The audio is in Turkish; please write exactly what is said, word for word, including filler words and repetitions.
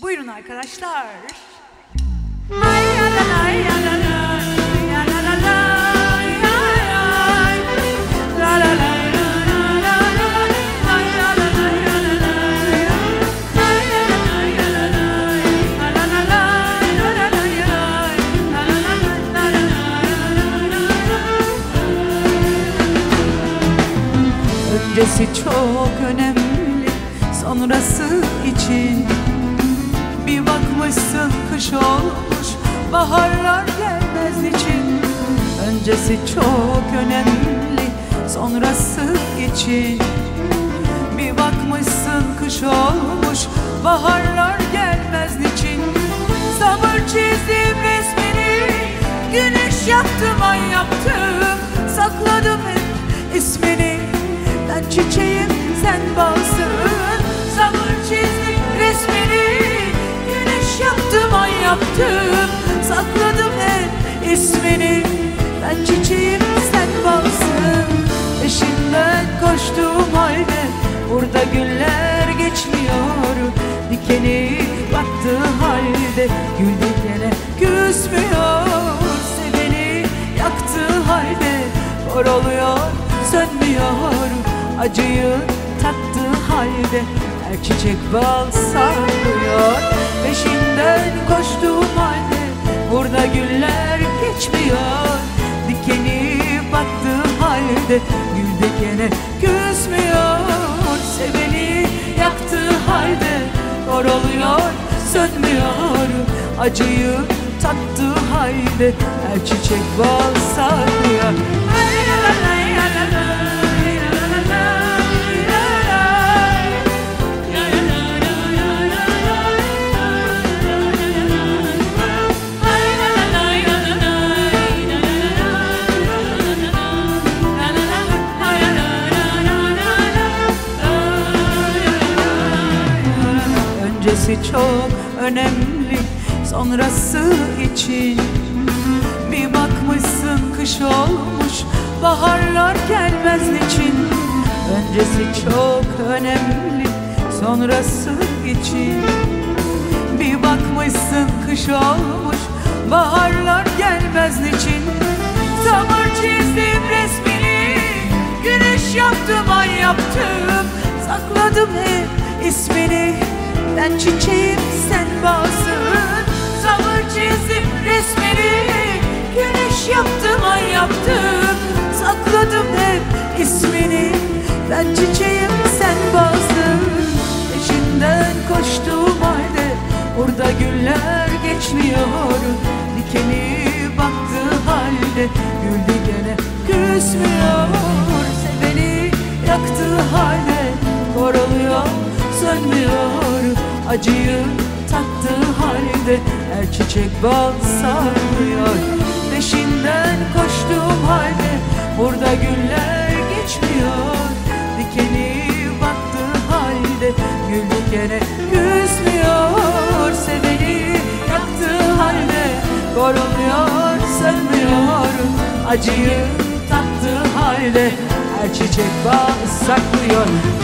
Buyurun arkadaşlar. Ay ya la la ya la la ya la la la ya ya la la la ya la la la ay ya la la ya la la ay ya la la ya la la la la la la la la ya la la la la. Öncesi çok önemli, sonrası için. Bir bakmışsın kış olmuş, baharlar gelmez niçin? Öncesi çok önemli, sonrası için. Bir bakmışsın kış olmuş, baharlar gelmez niçin? Sabır çizdim resmini, güneş yaptım, ay yaptım, sakladım hep ismini. Ben çiçeğim, sen balsın. Sabır çizdim resmini, yaptım, ay yaptım, sakladım hep ismini. Ben çiçeğim, sen balsın. Peşinden koştuğum halde burada güller geçmiyor. Dikeni battığı halde gül dikene küsmüyor. Seveni yaktığı halde kor oluyor, sönmüyor. Acıyı tattığı halde her çiçek bal saklıyor. Peşinden koştuğum halde burada güller geçmiyor. Dikeni battığı halde gül dikene küsmüyor. Seveni yaktığı halde kor oluyor, sönmüyor. Acıyı tattığı halde her çiçek bal saklıyor. Öncesi çok önemli, sonrası için. Bir bakmışsın kış olmuş, baharlar gelmez niçin? Öncesi çok önemli, sonrası için. Bir bakmışsın kış olmuş, baharlar gelmez niçin? Sabır çizdim resmini, güneş yaptım, ay yaptım, sakladım hep ismini. Ben çiçeğim, sen balsın. Sabır çizdim resmini, güneş yaptım, ay yaptım, sakladım hep ismini. Ben çiçeğim, sen balsın. Peşinden koştuğum halde burada güller geçmiyor. Dikeni baktığı halde gül dikene küsmüyor. Seveni yaktığı halde kor oluyor, sönmüyor. Acıyı tattığı halde her çiçek bal saklıyor. Peşinden koştuğum halde burada güller geçmiyor. Dikeni battığı halde gül dikene küsmüyor. Seveni yaktığı halde kor oluyor, sönmüyor. Acıyı tattığı halde her çiçek bal saklıyor.